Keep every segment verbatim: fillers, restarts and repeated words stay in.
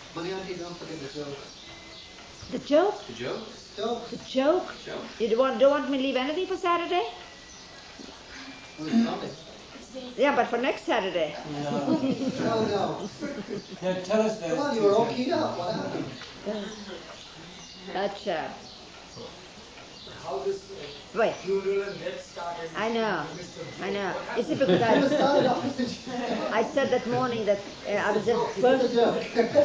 Money Auntie, don't forget the joke. The joke? The joke? Joke. The joke? Joke. You don't want, don't want me to leave anything for Saturday? Well, it's Sunday. Yeah, but for next Saturday. No. No, no. Yeah, tell us that. Come on, you were all keyed up. What happened? Gotcha. How does Wait. funeral and death start? I know. Mister I know. What You see, happened? because It started I, off with the I said that morning that uh, I was just the first. joke.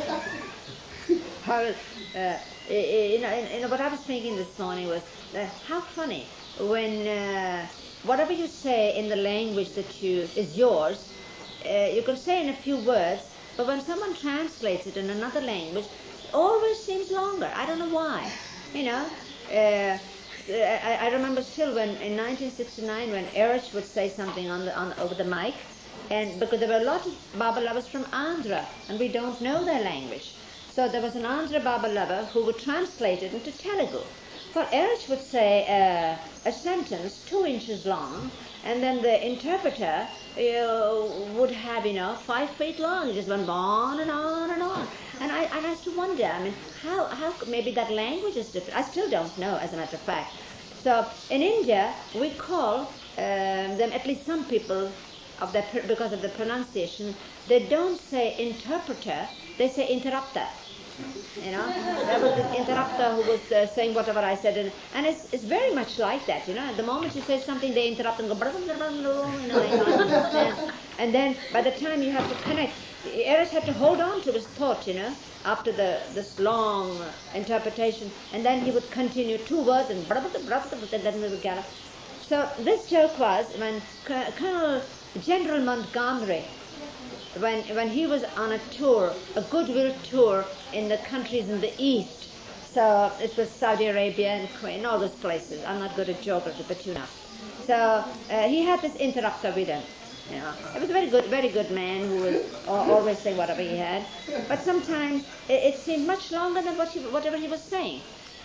I was, uh, you know, you know, what I was thinking this morning was uh, how funny when uh, whatever you say in the language that you is yours, uh, you can say in a few words, but when someone translates it in another language, it always seems longer. I don't know why. You know, uh, I, I remember still when in nineteen sixty-nine when Erich would say something on the on over the mic, and because there were a lot of Baba lovers from Andhra, and we don't know their language. So there was an Andhra Baba lover who would translate it into Telugu. Well, Erich would say uh, a sentence two inches long, and then the interpreter uh, would have, you know, five feet long. It just went on and on and on. And I, and I used to wonder, I mean, how, how maybe that language is different. I still don't know, as a matter of fact. So in India, we call um, them, at least some people, of that, because of the pronunciation, they don't say interpreter, they say interrupter. You know, there was this interrupter who was uh, saying whatever I said, and, and it's, it's very much like that, you know. At the moment you say something, they interrupt and go, you know, and, and then by the time you have to connect, Erich had to hold on to his thought, you know, after the this long interpretation, and then he would continue two words and then we would gather. So this joke was when Colonel General Montgomery, when when he was on a tour, a goodwill tour in the countries in the east. So it was Saudi Arabia and Kuwait, all those places. I'm not good at geography, but you know. So uh, he had this interrupter with him. You know, it was a very good, very good man who was always saying whatever he had. But sometimes it, it seemed much longer than what he, whatever he was saying.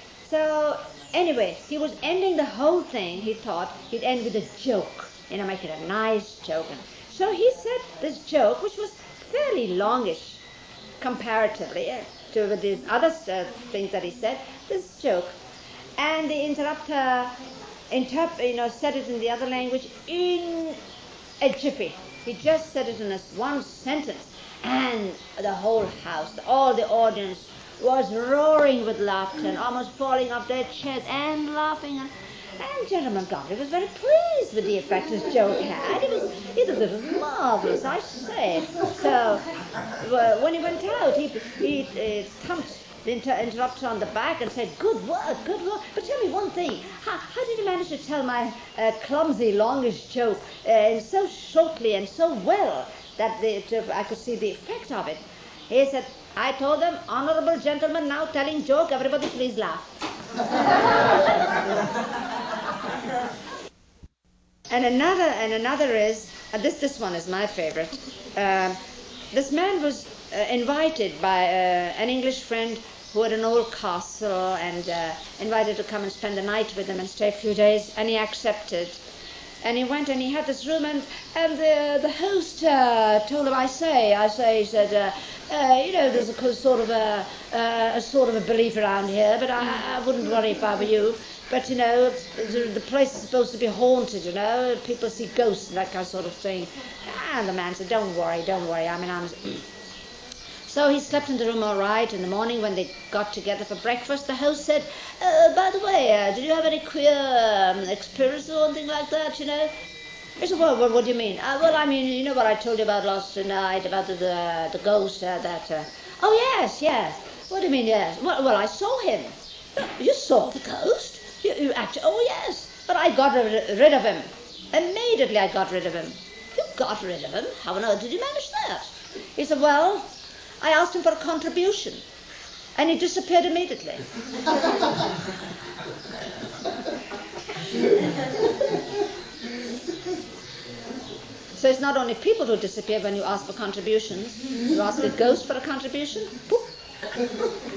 So anyway, he was ending the whole thing. He thought he'd end with a joke, you know, make it a nice joke. And so he said this joke, which was fairly longish comparatively uh, to these other uh, things that he said. This joke, and the interrupter, interp- you know, said it in the other language in a jiffy. He just said it in a one sentence, and the whole house, all the audience, was roaring with laughter and almost falling off their chairs and laughing. And, and General Montgomery was very pleased with the effect his joke had. It was, it was, it was marvelous, I say. So well, when he went out, he, he uh, thumped the inter- interrupter on the back and said, "Good work, good work. But tell me one thing. How, how did you manage to tell my uh, clumsy, longish joke uh, so shortly and so well that the, to, I could see the effect of it?" He said, "I told them, honorable gentlemen, now telling joke, everybody please laugh." and another, and another is, uh, this this one is my favorite. Uh, this man was uh, invited by uh, an English friend who had an old castle and uh, invited to come and spend the night with him and stay a few days, and he accepted. And he went and he had this room, and, and the, the host uh, told him, I say, I say, he said, uh, uh, you know, there's a sort of a, uh, a sort of a belief around here, but I, I wouldn't worry if I were you. But, you know, it's, it's, the place is supposed to be haunted, you know, people see ghosts and that kind of sort of thing. And the man said, don't worry, don't worry, I mean, I'm... So he slept in the room all right. In the morning when they got together for breakfast, the host said, uh, by the way, uh, did you have any queer um, experience or anything like that, you know? He said, well, what, what do you mean? Uh, well, I mean, you know what I told you about last night, about the, the, the ghost, uh, that... Uh, oh, yes, yes. What do you mean, yes? Well, well I saw him. You saw the ghost? You, you actually... Oh, yes. But I got rid, rid of him. Immediately I got rid of him. You got rid of him? How on earth did you manage that? He said, well... I asked him for a contribution, and he disappeared immediately. So it's not only people who disappear when you ask for contributions. You ask a ghost for a contribution, poof.